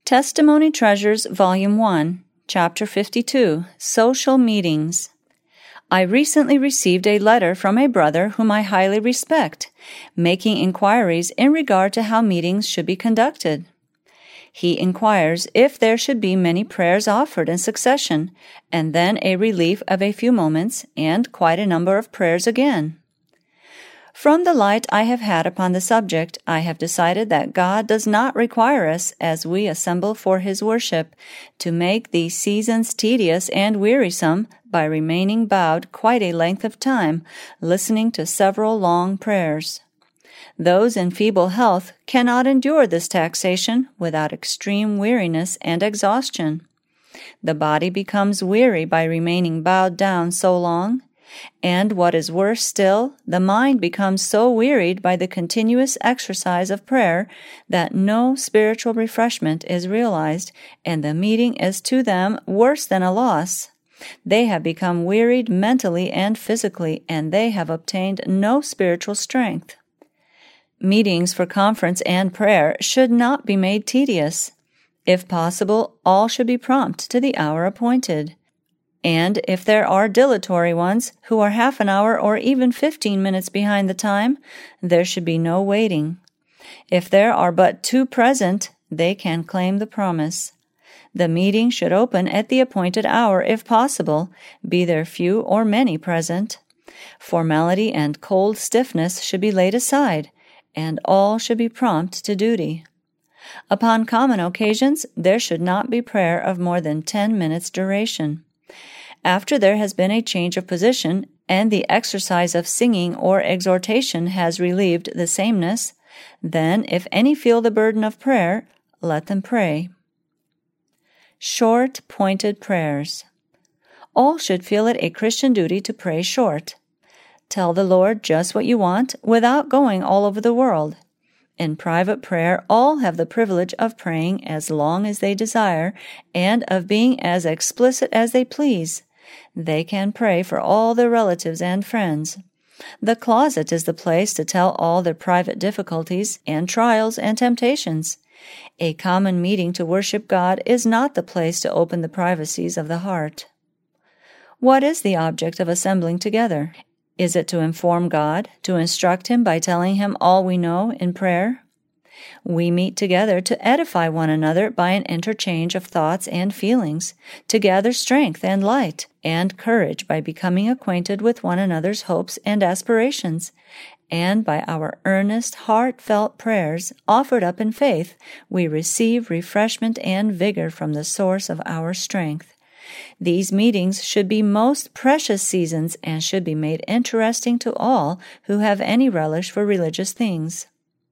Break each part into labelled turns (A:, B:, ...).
A: Testimony Treasures, Volume 1, Chapter 52, Social Meetings. I recently received a letter from a brother whom I highly respect, making inquiries in regard to how meetings should be conducted. He inquires if there should be many prayers offered in succession, and then a relief of a few moments, and quite a number of prayers again. From the light I have had upon the subject, I have decided that God does not require us, as we assemble for His worship, to make these seasons tedious and wearisome by remaining bowed quite a length of time, listening to several long prayers. Those in feeble health cannot endure this taxation without extreme weariness and exhaustion. The body becomes weary by remaining bowed down so long, and what is worse still, the mind becomes so wearied by the continuous exercise of prayer that no spiritual refreshment is realized, and the meeting is to them worse than a loss. They have become wearied mentally and physically, and they have obtained no spiritual strength. Meetings for conference and prayer should not be made tedious. If possible, all should be prompt to the hour appointed. And if there are dilatory ones who are half an hour or even 15 minutes behind the time, there should be no waiting. If there are but two present, they can claim the promise. The meeting should open at the appointed hour if possible, be there few or many present. Formality and cold stiffness should be laid aside, and all should be prompt to duty. Upon common occasions, there should not be prayer of more than 10 minutes' duration. After there has been a change of position, and the exercise of singing or exhortation has relieved the sameness, then, if any feel the burden of prayer, let them pray. Short, pointed prayers. All should feel it a Christian duty to pray short. Tell the Lord just what you want without going all over the world. In private prayer, all have the privilege of praying as long as they desire and of being as explicit as they please. They can pray for all their relatives and friends. The closet is the place to tell all their private difficulties and trials and temptations. A common meeting to worship God is not the place to open the privacies of the heart. What is the object of assembling together? Is it to inform God, to instruct Him by telling Him all we know in prayer? We meet together to edify one another by an interchange of thoughts and feelings, to gather strength and light and courage by becoming acquainted with one another's hopes and aspirations, and by our earnest, heartfelt prayers offered up in faith, we receive refreshment and vigor from the source of our strength. These meetings should be most precious seasons and should be made interesting to all who have any relish for religious things.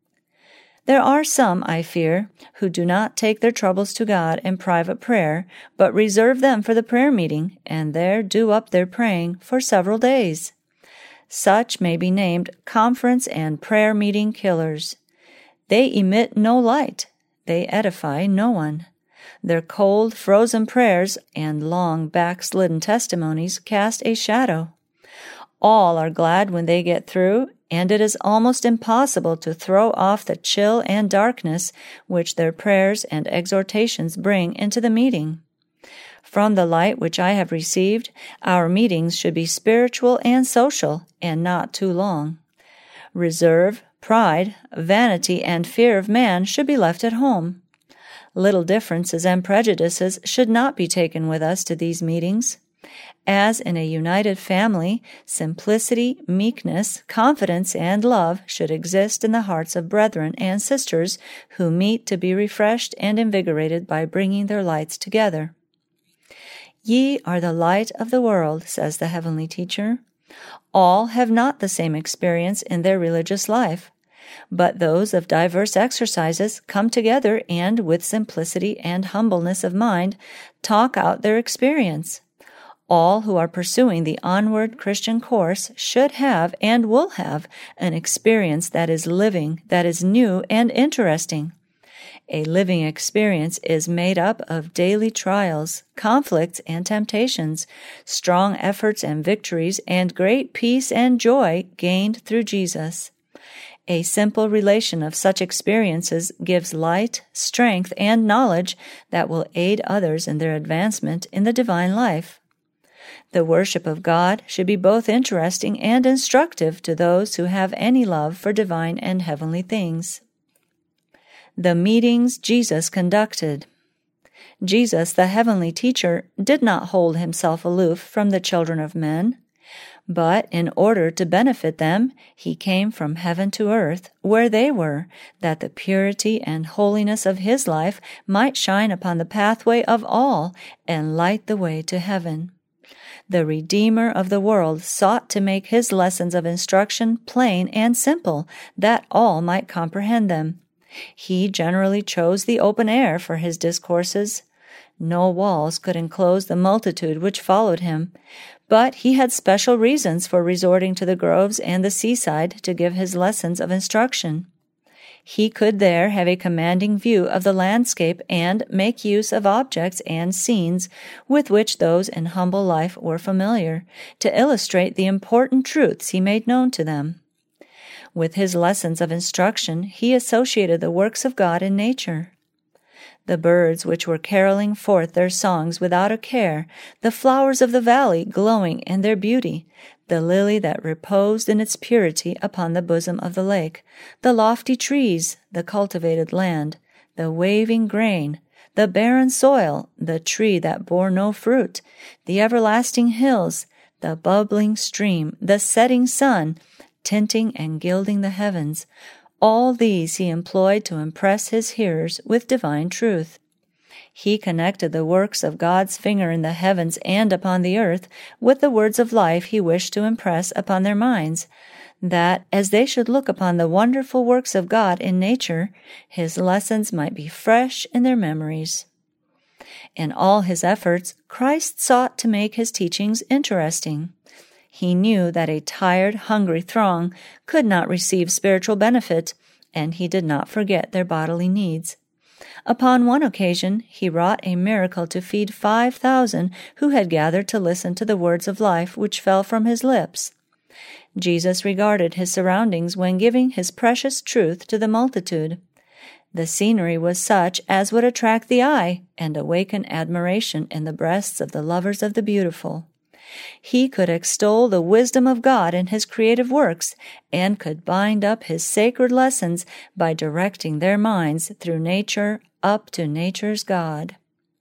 A: There are some, I fear, who do not take their troubles to God in private prayer, but reserve them for the prayer meeting, and there do up their praying for several days. Such may be named conference and prayer meeting killers. They emit no light. They edify no one. Their cold, frozen prayers and long, backslidden testimonies cast a shadow. All are glad when they get through, and it is almost impossible to throw off the chill and darkness which their prayers and exhortations bring into the meeting. From the light which I have received, our meetings should be spiritual and social, and not too long. Reserve, pride, vanity, and fear of man should be left at home. Little differences and prejudices should not be taken with us to these meetings. As in a united family, simplicity, meekness, confidence, and love should exist in the hearts of brethren and sisters who meet to be refreshed and invigorated by bringing their lights together. Ye are the light of the world, says the heavenly teacher. All have not the same experience in their religious life, but those of diverse exercises come together and, with simplicity and humbleness of mind, talk out their experience. All who are pursuing the onward Christian course should have and will have an experience that is living, that is new and interesting. A living experience is made up of daily trials, conflicts and temptations, strong efforts and victories, and great peace and joy gained through Jesus. A simple relation of such experiences gives light, strength, and knowledge that will aid others in their advancement in the divine life. The worship of God should be both interesting and instructive to those who have any love for divine and heavenly things. The meetings Jesus conducted. Jesus, the heavenly teacher, did not hold himself aloof from the children of men, but in order to benefit them, he came from heaven to earth, where they were, that the purity and holiness of his life might shine upon the pathway of all and light the way to heaven. The Redeemer of the world sought to make his lessons of instruction plain and simple, that all might comprehend them. He generally chose the open air for his discourses. No walls could enclose the multitude which followed him, but he had special reasons for resorting to the groves and the seaside to give his lessons of instruction. He could there have a commanding view of the landscape and make use of objects and scenes with which those in humble life were familiar, to illustrate the important truths he made known to them. With his lessons of instruction, he associated the works of God in nature. The birds which were caroling forth their songs without a care, the flowers of the valley glowing in their beauty, the lily that reposed in its purity upon the bosom of the lake, the lofty trees, the cultivated land, the waving grain, the barren soil, the tree that bore no fruit, the everlasting hills, the bubbling stream, the setting sun, tinting and gilding the heavens, all these he employed to impress his hearers with divine truth. He connected the works of God's finger in the heavens and upon the earth with the words of life he wished to impress upon their minds, that, as they should look upon the wonderful works of God in nature, his lessons might be fresh in their memories. In all his efforts, Christ sought to make his teachings interesting. He knew that a tired, hungry throng could not receive spiritual benefit, and he did not forget their bodily needs. Upon one occasion, he wrought a miracle to feed 5,000 who had gathered to listen to the words of life which fell from his lips. Jesus regarded his surroundings when giving his precious truth to the multitude. The scenery was such as would attract the eye and awaken admiration in the breasts of the lovers of the beautiful. He could extol the wisdom of God in his creative works, and could bind up his sacred lessons by directing their minds through nature up to nature's God.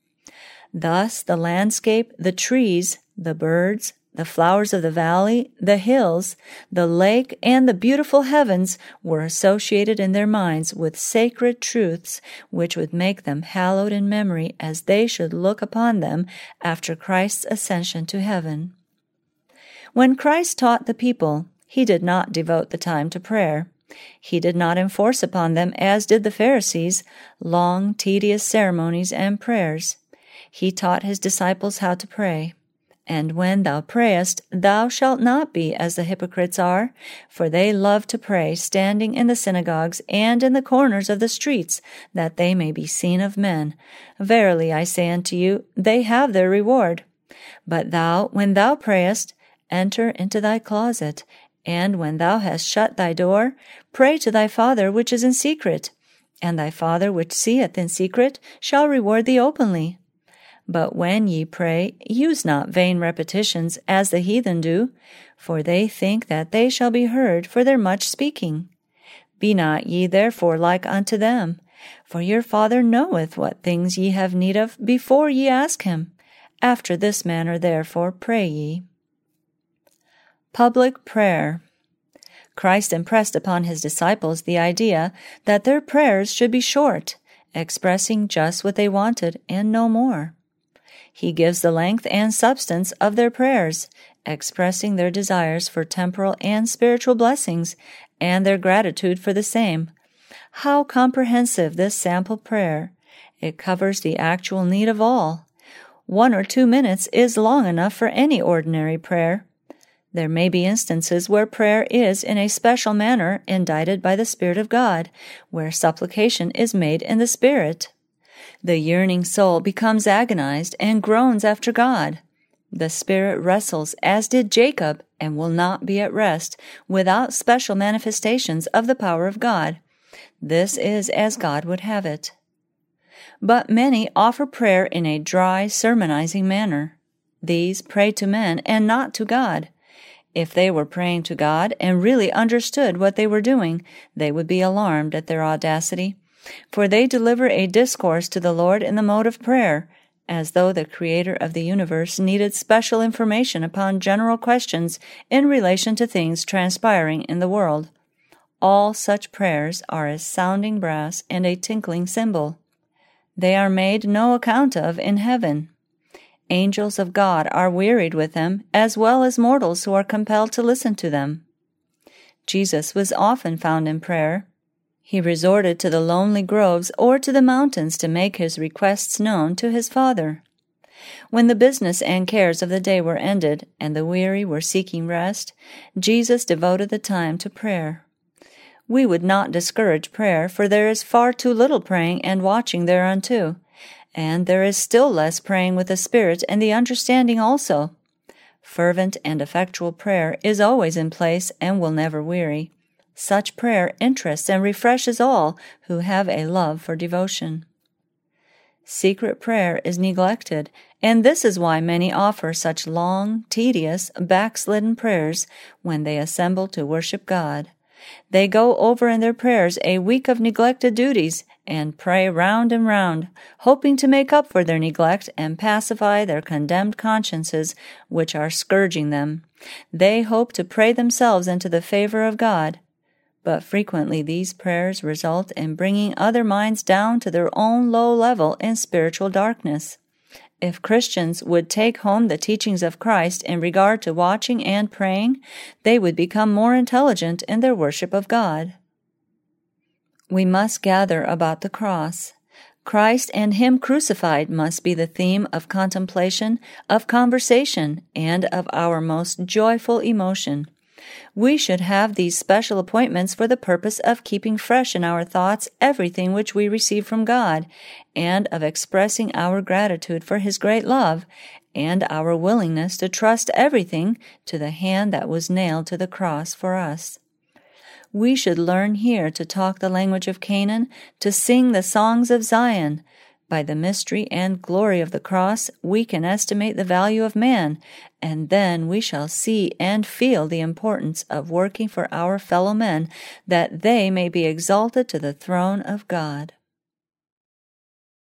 A: Thus the landscape, the trees, the birds, the flowers of the valley, the hills, the lake, and the beautiful heavens were associated in their minds with sacred truths which would make them hallowed in memory as they should look upon them after Christ's ascension to heaven. When Christ taught the people, he did not devote the time to prayer. He did not enforce upon them, as did the Pharisees, long, tedious ceremonies and prayers. He taught his disciples how to pray. And when thou prayest, thou shalt not be as the hypocrites are, for they love to pray standing in the synagogues and in the corners of the streets, that they may be seen of men. Verily I say unto you, they have their reward. But thou, when thou prayest, enter into thy closet, and when thou hast shut thy door, pray to thy Father which is in secret, and thy Father which seeth in secret shall reward thee openly. But when ye pray, use not vain repetitions, as the heathen do, for they think that they shall be heard for their much speaking. Be not ye therefore like unto them, for your Father knoweth what things ye have need of before ye ask him. After this manner therefore pray ye. Public prayer. Christ impressed upon his disciples the idea that their prayers should be short, expressing just what they wanted and no more. He gives the length and substance of their prayers, expressing their desires for temporal and spiritual blessings and their gratitude for the same. How comprehensive this sample prayer! It covers the actual need of all. 1 or 2 minutes is long enough for any ordinary prayer. There may be instances where prayer is in a special manner indited by the Spirit of God, where supplication is made in the Spirit. The yearning soul becomes agonized and groans after God. The Spirit wrestles, as did Jacob, and will not be at rest without special manifestations of the power of God. This is as God would have it. But many offer prayer in a dry, sermonizing manner. These pray to men and not to God. If they were praying to God and really understood what they were doing, they would be alarmed at their audacity, for they deliver a discourse to the Lord in the mode of prayer, as though the Creator of the universe needed special information upon general questions in relation to things transpiring in the world. All such prayers are as sounding brass and a tinkling cymbal. They are made no account of in heaven. Angels of God are wearied with them, as well as mortals who are compelled to listen to them. Jesus was often found in prayer. He resorted to the lonely groves or to the mountains to make his requests known to his Father. When the business and cares of the day were ended, and the weary were seeking rest, Jesus devoted the time to prayer. We would not discourage prayer, for there is far too little praying and watching thereunto, and there is still less praying with the Spirit and the understanding also. Fervent and effectual prayer is always in place and will never weary. Such prayer interests and refreshes all who have a love for devotion. Secret prayer is neglected, and this is why many offer such long, tedious, backslidden prayers when they assemble to worship God. They go over in their prayers a week of neglected duties and pray round and round, hoping to make up for their neglect and pacify their condemned consciences which are scourging them. They hope to pray themselves into the favor of God. But frequently these prayers result in bringing other minds down to their own low level in spiritual darkness. If Christians would take home the teachings of Christ in regard to watching and praying, they would become more intelligent in their worship of God. We must gather about the cross. Christ and Him crucified must be the theme of contemplation, of conversation, and of our most joyful emotion. We should have these special appointments for the purpose of keeping fresh in our thoughts everything which we receive from God, and of expressing our gratitude for His great love, and our willingness to trust everything to the hand that was nailed to the cross for us. We should learn here to talk the language of Canaan, to sing the songs of Zion. By the mystery and glory of the cross, we can estimate the value of man, and then we shall see and feel the importance of working for our fellow men, that they may be exalted to the throne of God.